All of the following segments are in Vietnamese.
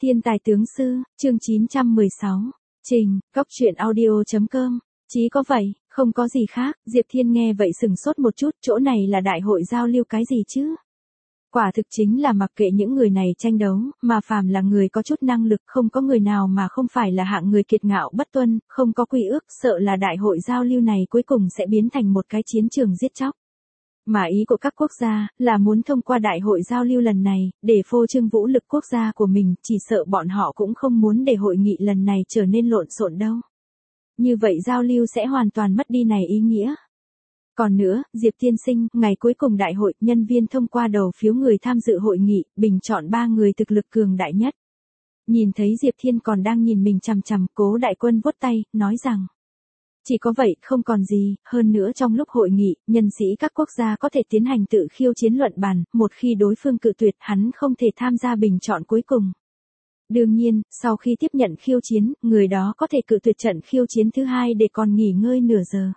Thiên tài tướng sư, chương 916. Trình, Cốc truyện audio.com. Chí có vậy, không có gì khác. Diệp Thiên nghe vậy sừng sốt một chút, chỗ này là đại hội giao lưu cái gì chứ? Quả thực chính là mặc kệ những người này tranh đấu, mà phàm là người có chút năng lực, không có người nào mà không phải là hạng người kiệt ngạo bất tuân, không có quy ước, sợ là đại hội giao lưu này cuối cùng sẽ biến thành một cái chiến trường giết chóc. Mà ý của các quốc gia là muốn thông qua đại hội giao lưu lần này, để phô trương vũ lực quốc gia của mình, chỉ sợ bọn họ cũng không muốn để hội nghị lần này trở nên lộn xộn đâu. Như vậy giao lưu sẽ hoàn toàn mất đi này ý nghĩa. Còn nữa, Diệp Tiên Sinh, ngày cuối cùng đại hội, nhân viên thông qua đầu phiếu người tham dự hội nghị, bình chọn 3 người thực lực cường đại nhất. Nhìn thấy Diệp Thiên còn đang nhìn mình chằm chằm, Cố Đại Quân vuốt tay, nói rằng. Chỉ có vậy, không còn gì, hơn nữa trong lúc hội nghị, nhân sĩ các quốc gia có thể tiến hành tự khiêu chiến luận bàn, một khi đối phương cự tuyệt hắn không thể tham gia bình chọn cuối cùng. Đương nhiên, sau khi tiếp nhận khiêu chiến, người đó có thể cự tuyệt trận khiêu chiến thứ hai để còn nghỉ ngơi nửa giờ.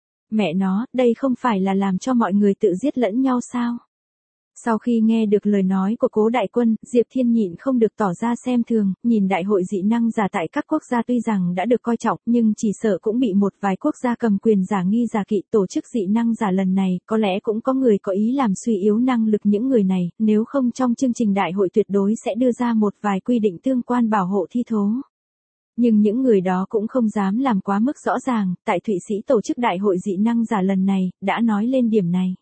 Mẹ nó, đây không phải là làm cho mọi người tự giết lẫn nhau sao? Sau khi nghe được lời nói của Cố Đại Quân, Diệp Thiên nhịn không được tỏ ra xem thường, nhìn đại hội dị năng giả tại các quốc gia tuy rằng đã được coi trọng, nhưng chỉ sợ cũng bị một vài quốc gia cầm quyền giả nghi giả kỵ tổ chức dị năng giả lần này, có lẽ cũng có người có ý làm suy yếu năng lực những người này, nếu không trong chương trình đại hội tuyệt đối sẽ đưa ra một vài quy định tương quan bảo hộ thi thố. Nhưng những người đó cũng không dám làm quá mức rõ ràng, tại Thụy Sĩ tổ chức đại hội dị năng giả lần này, đã nói lên điểm này.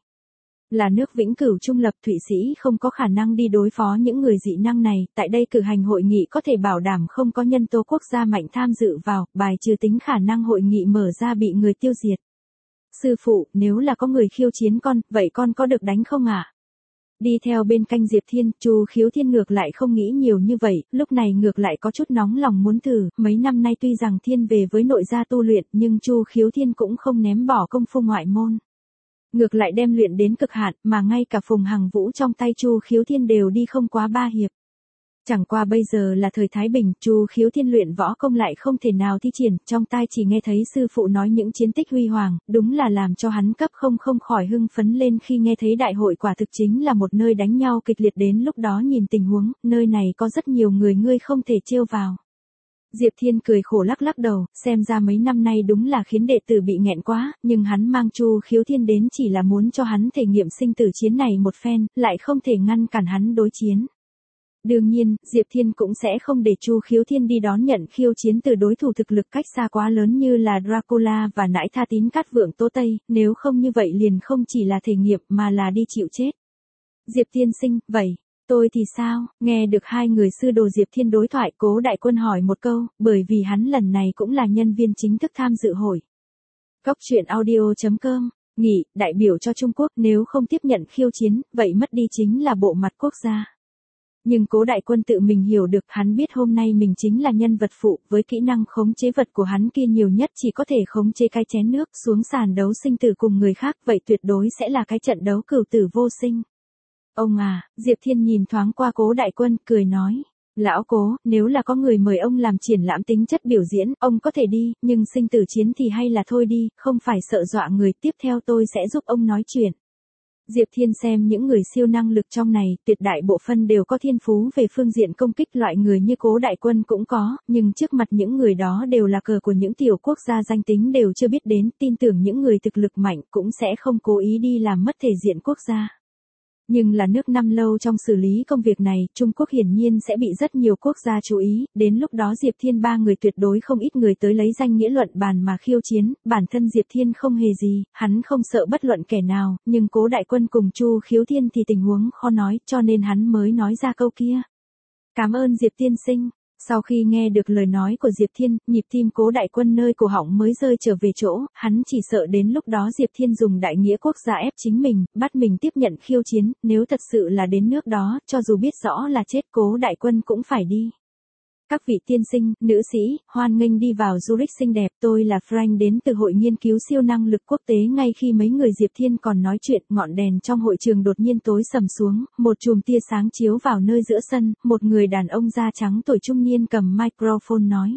Là nước vĩnh cửu trung lập, Thụy Sĩ không có khả năng đi đối phó những người dị năng này, tại đây cử hành hội nghị có thể bảo đảm không có nhân tố quốc gia mạnh tham dự vào, bài trừ tính khả năng hội nghị mở ra bị người tiêu diệt. Sư phụ, nếu là có người khiêu chiến con, vậy con có được đánh không ạ? Đi theo bên cạnh Diệp Thiên, Chu Khiếu Thiên ngược lại không nghĩ nhiều như vậy, lúc này ngược lại có chút nóng lòng muốn thử, mấy năm nay tuy rằng Thiên về với nội gia tu luyện, nhưng Chu Khiếu Thiên cũng không ném bỏ công phu ngoại môn. Ngược lại đem luyện đến cực hạn, mà ngay cả Phùng Hằng Vũ trong tay Chu Khiếu Thiên đều đi không quá 3 hiệp. Chẳng qua bây giờ là thời Thái Bình, Chu Khiếu Thiên luyện võ công lại không thể nào thi triển, trong tai chỉ nghe thấy sư phụ nói những chiến tích huy hoàng, đúng là làm cho hắn cấp không khỏi hưng phấn lên khi nghe thấy đại hội quả thực chính là một nơi đánh nhau kịch liệt, đến lúc đó nhìn tình huống, nơi này có rất nhiều người ngươi không thể trêu vào. Diệp Thiên cười khổ lắc lắc đầu, xem ra mấy năm nay đúng là khiến đệ tử bị nghẹn quá, nhưng hắn mang Chu Khiếu Thiên đến chỉ là muốn cho hắn thể nghiệm sinh tử chiến này một phen, lại không thể ngăn cản hắn đối chiến. Đương nhiên, Diệp Thiên cũng sẽ không để Chu Khiếu Thiên đi đón nhận khiêu chiến từ đối thủ thực lực cách xa quá lớn như là Dracula và nãi Tha Tín Cát Vượng Tố Tây, nếu không như vậy liền không chỉ là thể nghiệm mà là đi chịu chết. Diệp Tiên Sinh, vậy, tôi thì sao? Nghe được hai người sư đồ Diệp Thiên đối thoại, Cố Đại Quân hỏi một câu, bởi vì hắn lần này cũng là nhân viên chính thức tham dự hội. Cốc truyện audio.com, nghỉ, đại biểu cho Trung Quốc, nếu không tiếp nhận khiêu chiến, vậy mất đi chính là bộ mặt quốc gia. Nhưng Cố Đại Quân tự mình hiểu được, hắn biết hôm nay mình chính là nhân vật phụ, với kỹ năng khống chế vật của hắn kia nhiều nhất chỉ có thể khống chế cái chén nước, xuống sàn đấu sinh tử cùng người khác, vậy tuyệt đối sẽ là cái trận đấu cửu tử vô sinh. Ông à, Diệp Thiên nhìn thoáng qua Cố Đại Quân, cười nói. Lão Cố, nếu là có người mời ông làm triển lãm tính chất biểu diễn, ông có thể đi, nhưng sinh tử chiến thì hay là thôi đi, không phải sợ dọa người, tiếp theo tôi sẽ giúp ông nói chuyện. Diệp Thiên xem những người siêu năng lực trong này, tuyệt đại bộ phân đều có thiên phú về phương diện công kích, loại người như Cố Đại Quân cũng có, nhưng trước mặt những người đó đều là cờ của những tiểu quốc gia danh tính đều chưa biết đến, tin tưởng những người thực lực mạnh cũng sẽ không cố ý đi làm mất thể diện quốc gia. Nhưng là nước năm lâu trong xử lý công việc này, Trung Quốc hiển nhiên sẽ bị rất nhiều quốc gia chú ý, đến lúc đó Diệp Thiên 3 người tuyệt đối không ít người tới lấy danh nghĩa luận bàn mà khiêu chiến, bản thân Diệp Thiên không hề gì, hắn không sợ bất luận kẻ nào, nhưng Cố Đại Quân cùng Chu Khiếu Thiên thì tình huống khó nói, cho nên hắn mới nói ra câu kia. Cảm ơn Diệp Tiên Sinh. Sau khi nghe được lời nói của Diệp Thiên, nhịp tim Cố Đại Quân nơi cổ họng mới rơi trở về chỗ, hắn chỉ sợ đến lúc đó Diệp Thiên dùng đại nghĩa quốc gia ép chính mình, bắt mình tiếp nhận khiêu chiến, nếu thật sự là đến nước đó, cho dù biết rõ là chết Cố Đại Quân cũng phải đi. Các vị tiên sinh, nữ sĩ, hoan nghênh đi vào Zurich xinh đẹp, tôi là Frank đến từ Hội Nghiên cứu Siêu năng lực quốc tế. Ngay khi mấy người Diệp Thiên còn nói chuyện, ngọn đèn trong hội trường đột nhiên tối sầm xuống, một chùm tia sáng chiếu vào nơi giữa sân, một người đàn ông da trắng tuổi trung niên cầm microphone nói.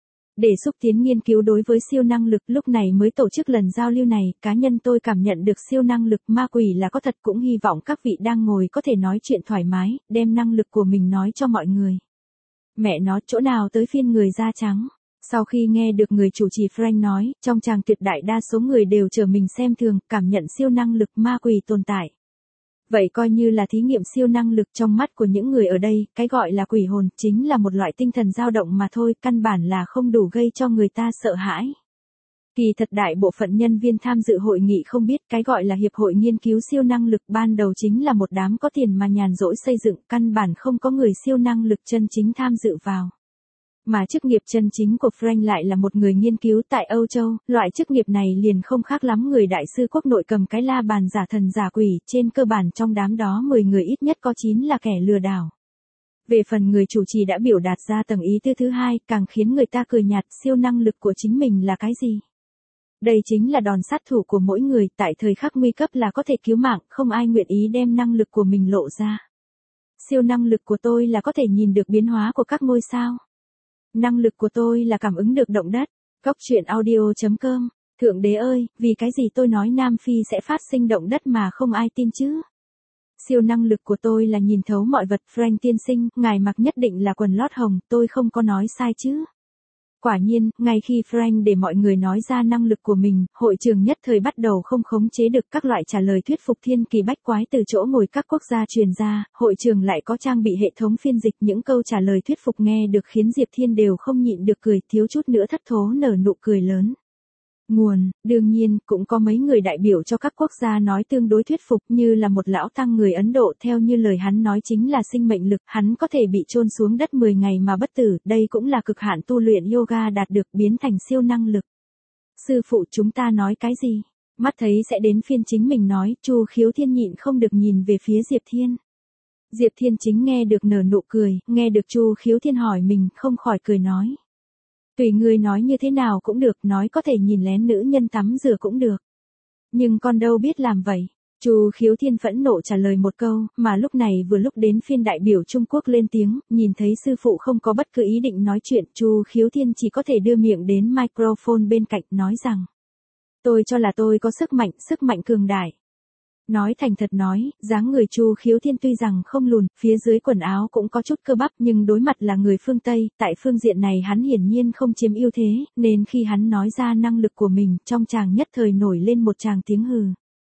Để xúc tiến nghiên cứu đối với siêu năng lực, lúc này mới tổ chức lần giao lưu này, cá nhân tôi cảm nhận được siêu năng lực ma quỷ là có thật, cũng hy vọng các vị đang ngồi có thể nói chuyện thoải mái, đem năng lực của mình nói cho mọi người. Mẹ nó, chỗ nào tới phiên người da trắng. Sau khi nghe được người chủ trì Frank nói, trong tràng tuyệt đại đa số người đều trở mình xem thường, cảm nhận siêu năng lực ma quỷ tồn tại. Vậy coi như là thí nghiệm siêu năng lực trong mắt của những người ở đây, cái gọi là quỷ hồn chính là một loại tinh thần dao động mà thôi, căn bản là không đủ gây cho người ta sợ hãi. Kỳ thật đại bộ phận nhân viên tham dự hội nghị không biết cái gọi là Hiệp hội Nghiên cứu Siêu năng lực ban đầu chính là một đám có tiền mà nhàn rỗi xây dựng, căn bản không có người siêu năng lực chân chính tham dự vào. Mà chức nghiệp chân chính của Frank lại là một người nghiên cứu tại Âu Châu, loại chức nghiệp này liền không khác lắm người đại sư quốc nội cầm cái la bàn giả thần giả quỷ, trên cơ bản trong đám đó 10 người ít nhất có 9 là kẻ lừa đảo. Về phần người chủ trì đã biểu đạt ra tầng ý thứ hai, càng khiến người ta cười nhạt, siêu năng lực của chính mình là cái gì? Đây chính là đòn sát thủ của mỗi người, tại thời khắc nguy cấp là có thể cứu mạng, không ai nguyện ý đem năng lực của mình lộ ra. Siêu năng lực của tôi là có thể nhìn được biến hóa của các ngôi sao. Năng lực của tôi là cảm ứng được động đất. Góc truyện audio.com. Thượng đế ơi, vì cái gì tôi nói Nam Phi sẽ phát sinh động đất mà không ai tin chứ? Siêu năng lực của tôi là nhìn thấu mọi vật, Frank tiên sinh, ngài mặc nhất định là quần lót hồng, tôi không có nói sai chứ? Quả nhiên, ngay khi Frank để mọi người nói ra năng lực của mình, hội trường nhất thời bắt đầu không khống chế được các loại trả lời thuyết phục thiên kỳ bách quái từ chỗ ngồi các quốc gia truyền ra, hội trường lại có trang bị hệ thống phiên dịch, những câu trả lời thuyết phục nghe được khiến Diệp Thiên đều không nhịn được cười, thiếu chút nữa thất thố nở nụ cười lớn. Nguồn, đương nhiên, cũng có mấy người đại biểu cho các quốc gia nói tương đối thuyết phục, như là một lão tăng người Ấn Độ, theo như lời hắn nói chính là sinh mệnh lực, hắn có thể bị chôn xuống đất 10 ngày mà bất tử, đây cũng là cực hạn tu luyện yoga đạt được, biến thành siêu năng lực. Sư phụ chúng ta nói cái gì? Mắt thấy sẽ đến phiên chính mình nói, Chu Khiếu Thiên nhịn không được nhìn về phía Diệp Thiên. Diệp Thiên chính nghe được nở nụ cười, nghe được Chu Khiếu Thiên hỏi mình, không khỏi cười nói. Tùy ngươi nói như thế nào cũng được, nói có thể nhìn lén nữ nhân tắm rửa cũng được. Nhưng con đâu biết làm vậy. Chu Khiếu Thiên phẫn nộ trả lời một câu, mà lúc này vừa lúc đến phiên đại biểu Trung Quốc lên tiếng, nhìn thấy sư phụ không có bất cứ ý định nói chuyện, Chu Khiếu Thiên chỉ có thể đưa miệng đến microphone bên cạnh, nói rằng. Tôi cho là tôi có sức mạnh cường đại. Nói thành thật nói, dáng người Chu Khiếu Thiên tuy rằng không lùn, phía dưới quần áo cũng có chút cơ bắp, nhưng đối mặt là người phương Tây, tại phương diện này hắn hiển nhiên không chiếm ưu thế, nên khi hắn nói ra năng lực của mình, trong tràng nhất thời nổi lên một tràng tiếng hừ.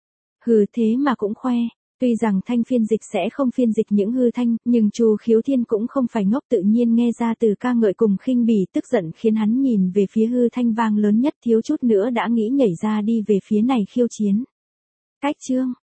Hừ thế mà cũng khoe. Tuy rằng thanh phiên dịch sẽ không phiên dịch những hư thanh, nhưng Chu Khiếu Thiên cũng không phải ngốc, tự nhiên nghe ra từ ca ngợi cùng khinh bỉ, tức giận khiến hắn nhìn về phía hư thanh vang lớn nhất, thiếu chút nữa đã nghĩ nhảy ra đi về phía này khiêu chiến. Cách chương